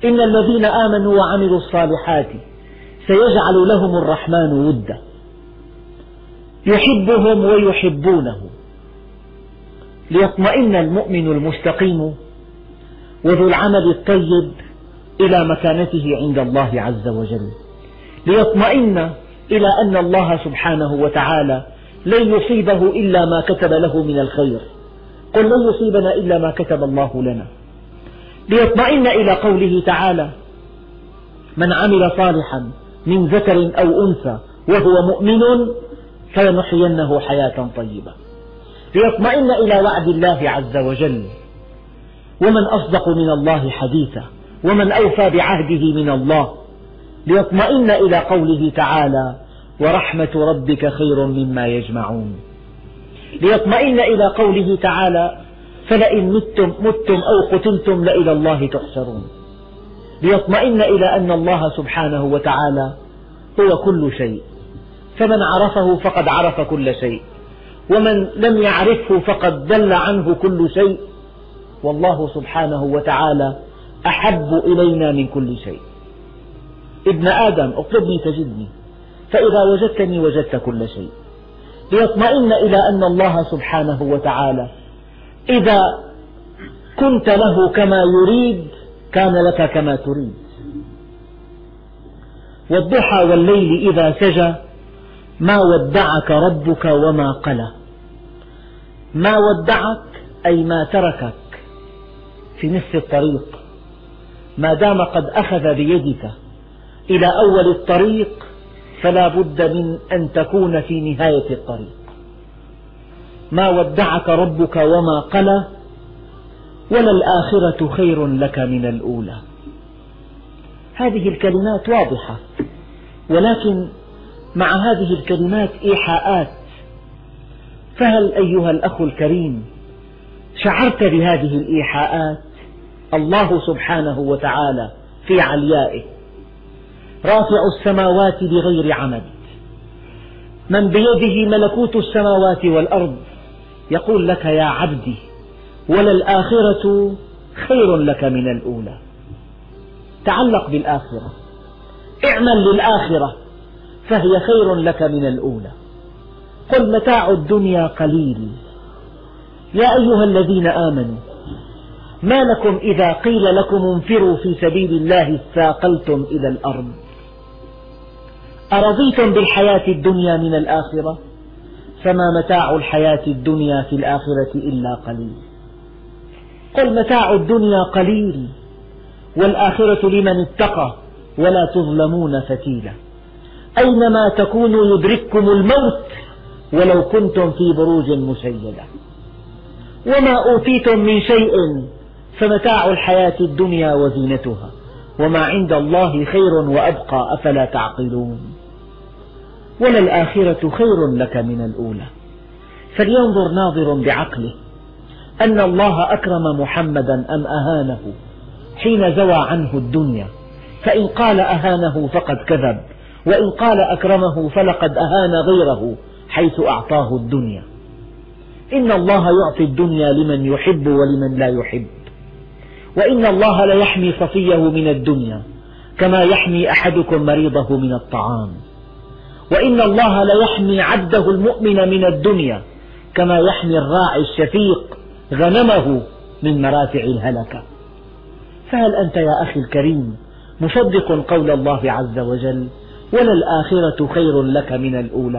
إن الذين آمنوا وعملوا الصالحات سيجعل لهم الرحمن ودا يحبهم ويحبونه ليطمئن المؤمن المستقيم وذو العمل الطيب إلى مكانته عند الله عز وجل، ليطمئن إلى أن الله سبحانه وتعالى لن يصيبه إلا ما كتب له من الخير، قل لن يصيبنا إلا ما كتب الله لنا، ليطمئن إلى قوله تعالى من عمل صالحا من ذكر أو أنثى وهو مؤمن فلنحيينه حياة طيبة، ليطمئن إلى وعد الله عز وجل ومن أصدق من الله حديثا ومن أوفى بعهده من الله، ليطمئن إلى قوله تعالى ورحمة ربك خير مما يجمعون، ليطمئن إلى قوله تعالى فلئن متم أو قتلتم لإلى الله تحشرون، ليطمئن إلى أن الله سبحانه وتعالى هو كل شيء، فمن عرفه فقد عرف كل شيء، ومن لم يعرفه فقد ضل عنه كل شيء، والله سبحانه وتعالى أحب إلينا من كل شيء. ابن آدم اطلبني تجدني، فإذا وجدتني وجدت كل شيء، ليطمئن إلى أن الله سبحانه وتعالى إذا كنت له كما يريد كان لك كما تريد. والضحى والليل إذا سجى ما ودعك ربك وما قلى، ما ودعك أي ما تركك في نصف الطريق، ما دام قد أخذ بيدك إلى أول الطريق فلا بد من أن تكون في نهاية الطريق. ما ودعك ربك وما قلى وللآخرة خير لك من الأولى. هذه الكلمات واضحة، ولكن مع هذه الكلمات إيحاءات، فهل أيها الأخ الكريم شعرت بهذه الإيحاءات؟ الله سبحانه وتعالى في عليائه رافع السماوات بغير عمد، من بيده ملكوت السماوات والأرض، يقول لك يا عبدي وللآخرة خير لك من الأولى. تعلق بالآخرة، اعمل للآخرة فهي خير لك من الأولى. قل متاع الدنيا قليل يا أيها الذين آمنوا ما لكم إذا قيل لكم انفروا في سبيل الله اثاقلتم إلى الأرض أرضيتم بالحياة الدنيا من الآخرة فما متاع الحياة الدنيا في الآخرة إلا قليل. قل متاع الدنيا قليل والآخرة لمن اتقى ولا تظلمون فتيلا. أينما تكونوا يدرككم الموت ولو كنتم في بروج مشيدة. وما أوتيتم من شيء فمتاع الحياة الدنيا وزينتها وما عند الله خير وأبقى أفلا تعقلون. وللآخرة خير لك من الأولى. فلينظر ناظر بعقله أن الله أكرم محمدا أم أهانه حين زوى عنه الدنيا، فإن قال أهانه فقد كذب، وإن قال أكرمه فلقد أهان غيره حيث أعطاه الدنيا. إن الله يعطي الدنيا لمن يحب ولمن لا يحب، وإن الله ليحمي صفيه من الدنيا كما يحمي أحدكم مريضه من الطعام، وإن الله ليحمي عبده المؤمن من الدنيا كما يحمي الراعي الشفيق غنمه من مراتع الهلكة. فهل أنت يا أخي الكريم مصدق قول الله عز وجل وللآخرة خير لك من الأولى؟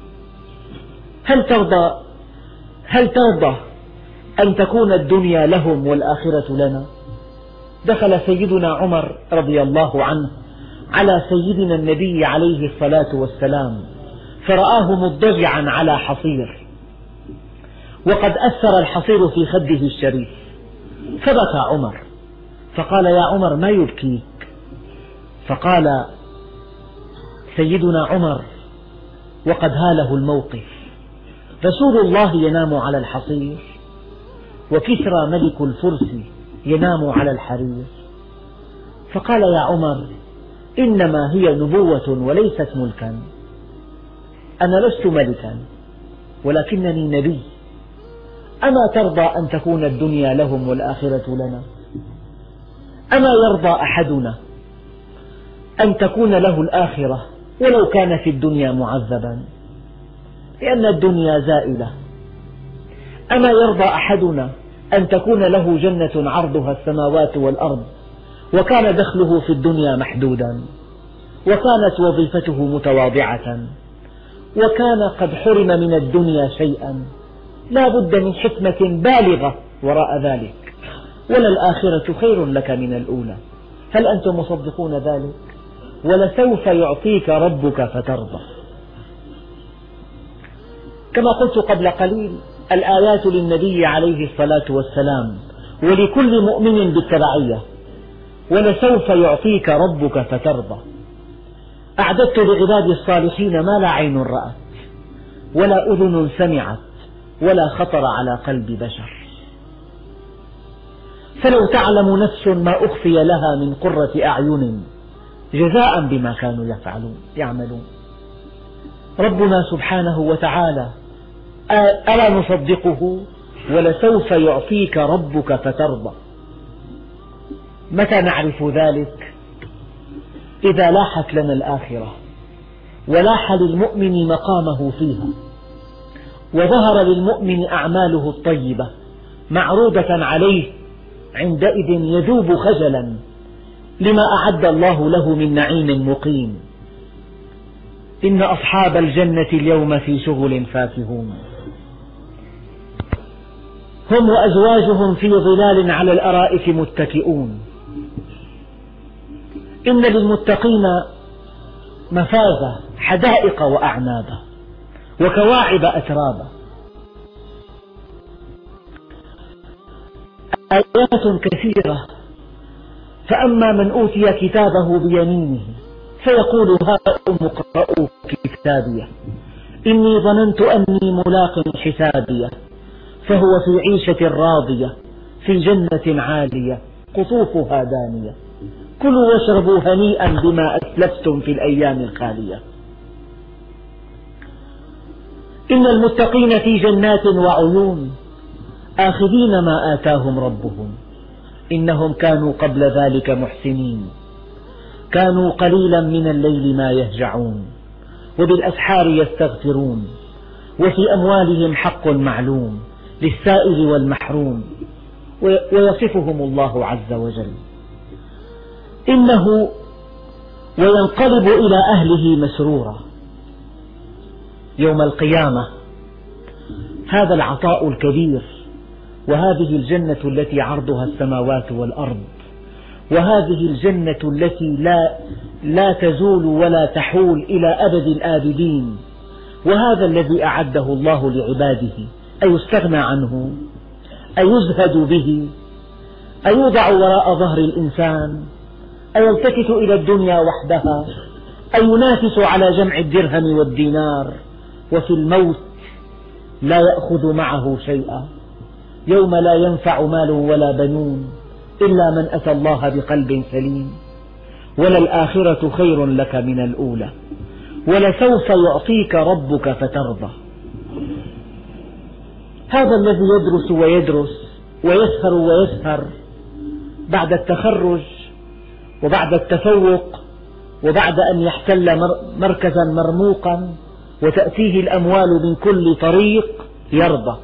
هل ترضى أن تكون الدنيا لهم والآخرة لنا؟ دخل سيدنا عمر رضي الله عنه على سيدنا النبي عليه الصلاة والسلام فرآه مضطجعا على حصير، وقد أثر الحصير في خده الشريف، فبكى عمر فقال يا عمر ما يبكيك؟ فقال سيدنا عمر وقد هاله الموقف، رسول الله ينام على الحصير وكسرى ملك الفرس ينام على الحرير. فقال يا عمر إنما هي نبوة وليست ملكا، أنا لست ملكا ولكنني نبي، أما ترضى أن تكون الدنيا لهم والآخرة لنا؟ أما يرضى أحدنا أن تكون له الآخرة ولو كان في الدنيا معذبا، لأن الدنيا زائلة. أما يرضى أحدنا أن تكون له جنة عرضها السماوات والأرض وكان دخله في الدنيا محدودا، وكانت وظيفته متواضعة، وكان قد حرم من الدنيا شيئا، لا بد من حكمة بالغة وراء ذلك، وللآخرة خير لك من الأولى. هل أنتم مصدقون ذلك؟ ولسوف يعطيك ربك فترضى. كما قلت قبل قليل، الآيات للنبي عليه الصلاة والسلام ولكل مؤمن بالتبعية. ولسوف يعطيك ربك فترضى. أعددت لعبادي الصالحين ما لا عين رأت ولا أذن سمعت ولا خطر على قلب بشر. فلو تعلم نفس ما أخفي لها من قرة أعين جزاء بما كانوا يعملون. ربنا سبحانه وتعالى ألا نصدقه؟ ولسوف يعطيك ربك فترضى. متى نعرف ذلك؟ إذا لاحت لنا الآخرة ولاح للمؤمن مقامه فيها، وظهر للمؤمن أعماله الطيبة معروضة عليه، عندئذ يذوب خجلا لما أعد الله له من نعيم مقيم. إن أصحاب الجنة اليوم في شغل فاكهون، هم وأزواجهم في ظلال على الأرائك متكئون. إن للمتقين مفازة، حدائق وأعنابا وكواعب أترابا. آيات كثيرة. فأما من أوتي كتابه بيمينه فيقول هاؤم اقرءوا كتابيه إني ظننت أني ملاق حسابيه فهو في عيشة راضية في جنة عالية قطوفها دانية كلوا واشربوا هنيئا بما أسلفتم في الأيام الخالية. إن المتقين في جنات وعيون آخذين ما آتاهم ربهم إنهم كانوا قبل ذلك محسنين كانوا قليلا من الليل ما يهجعون وبالأسحار يستغفرون وفي أموالهم حق معلوم للسائل والمحروم. ويصفهم الله عز وجل إنه وينقلب إلى أهله مسرورا يوم القيامة. هذا العطاء الكبير، وهذه الجنة التي عرضها السماوات والأرض، وهذه الجنة التي لا تزول ولا تحول إلى أبد الآبدين، وهذا الذي أعده الله لعباده، أيستغنى عنه؟ أيزهد به؟ أيوضع وراء ظهر الإنسان؟ أيلتفت إلى الدنيا وحدها؟ أينافس على جمع الدرهم والدينار؟ وفي الموت لا يأخذ معه شيئا، يوم لا ينفع مال ولا بنون إلا من أتى الله بقلب سليم. وللآخرة خير لك من الأولى ولسوف يعطيك ربك فترضى. هذا الذي يدرس ويدرس ويسهر ويسهر بعد التخرج وبعد التفوق وبعد أن يحتل مركزا مرموقا وتأتيه الأموال من كل طريق يرضى.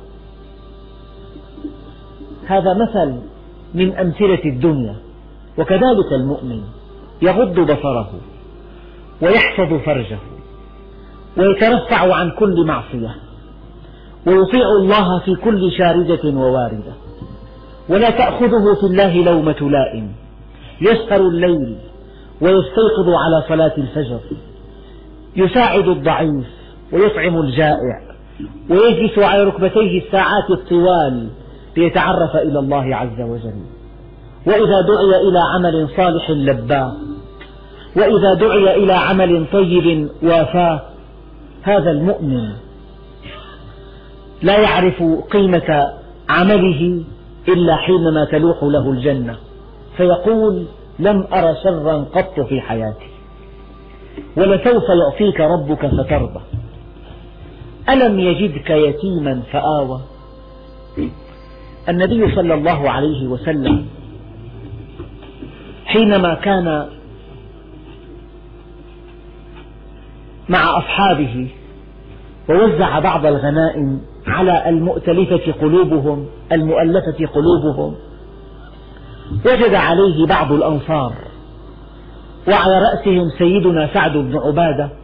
هذا مثل من أمثلة الدنيا. وكذلك المؤمن يغض بصره ويحفظ فرجه ويترفع عن كل معصية ويطيع الله في كل شاردة وواردة، ولا تأخذه في الله لومة لائم، يسهر الليل ويستيقظ على صلاة الفجر، يساعد الضعيف ويطعم الجائع، ويجلس على ركبتيه الساعات الطوال ليتعرف إلى الله عز وجل. وإذا دعي إلى عمل صالح لباه، وإذا دعي إلى عمل طيب وافاه. هذا المؤمن لا يعرف قيمة عمله إلا حينما تلوح له الجنة فيقول لم أر شرا قط في حياتي. ولسوف يعطيك ربك فترضى. ألم يجدك يتيما فآوى. النبي صلى الله عليه وسلم حينما كان مع أصحابه ووزع بعض الغنائم على المؤلفة قلوبهم، وجد عليه بعض الأنصار وعلى رأسهم سيدنا سعد بن عبادة